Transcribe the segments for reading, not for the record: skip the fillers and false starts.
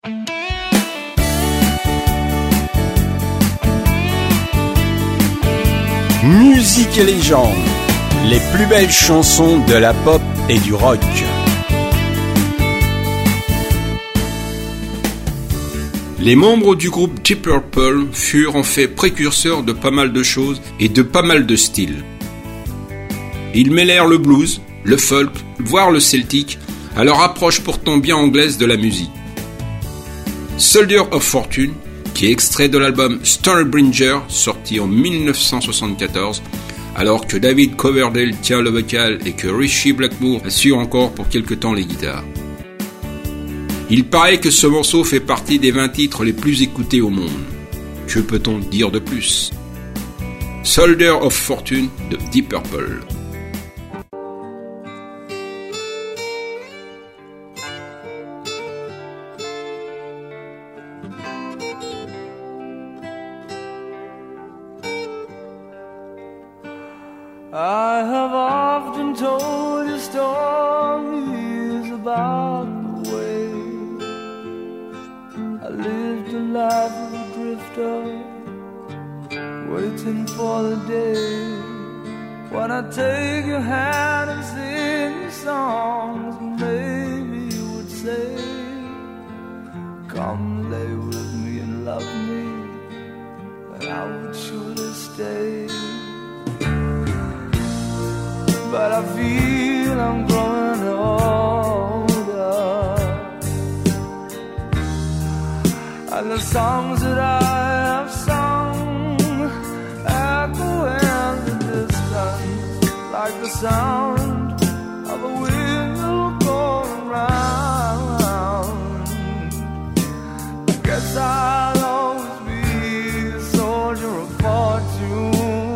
Musique et légende, les plus belles chansons de la pop et du rock. Les membres du groupe Deep Purple furent en fait précurseurs de pas mal de choses et de pas mal de styles. Ils mêlèrent le blues, le folk, voire le celtique, à leur approche pourtant bien anglaise de la musique. Soldier of Fortune, qui est extrait de l'album Stormbringer, sorti en 1974, alors que David Coverdale tient le vocal et que Ritchie Blackmore assure encore pour quelque temps les guitares. Il paraît que ce morceau fait partie des 20 titres les plus écoutés au monde. Que peut-on dire de plus ? Soldier of Fortune de Deep Purple. I have often told you stories about the way I lived a life of a drifter, waiting for the day when I take your hand and sing you songs. Maybe you would say, come lay with me and love me, and I would surely stay. But I feel I'm growing older, and the songs that I have sung echo in the distance like the sound of a wheel going round. I guess I'll always be a soldier of fortune.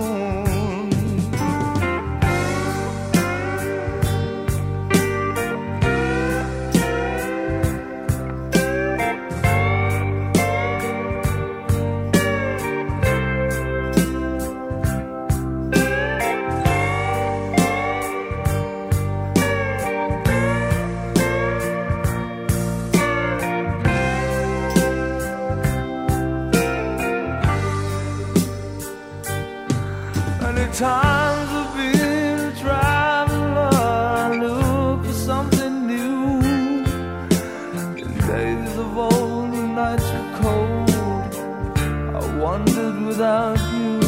Times I've been a traveler, I look for something new. In days of old, the nights were cold, I wandered without you.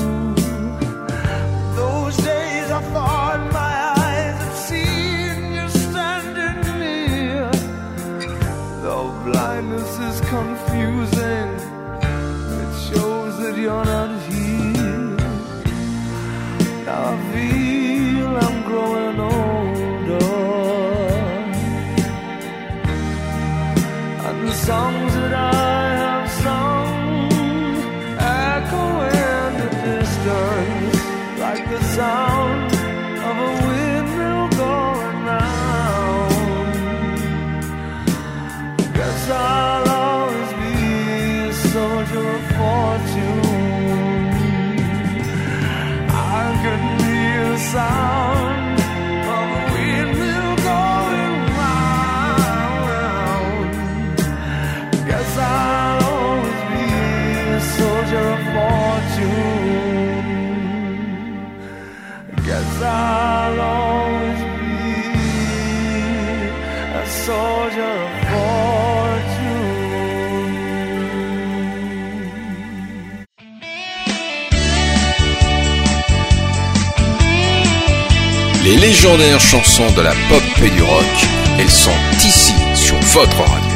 Those days I thought my eyes had seen you standing near. Though blindness is confusing, it shows that you're not here. I feel I'm growing older, and the songs that I have sung echo in the distance like the sound of a windmill going round. Guess I'll always be a soldier of fortune. I couldn't hear the sound of a windmill going round. Guess I'll always be a soldier of fortune. Guess I'll always be a soldier of fortune. Les légendaires chansons de la pop et du rock, elles sont ici sur votre radio.